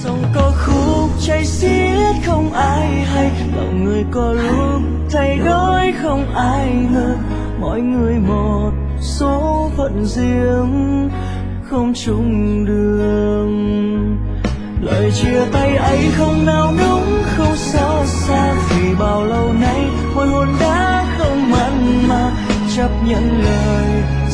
sông có khúc chảy xiết không ai hay, lòng người có lúc thay đổi không ai ngờ. Mỗi người một số phận riêng không chung đường. Lời chia tay ấy không nào núng không xót xa, vì bao lâu nay môi hôn đã không mặn mà chấp nhận lời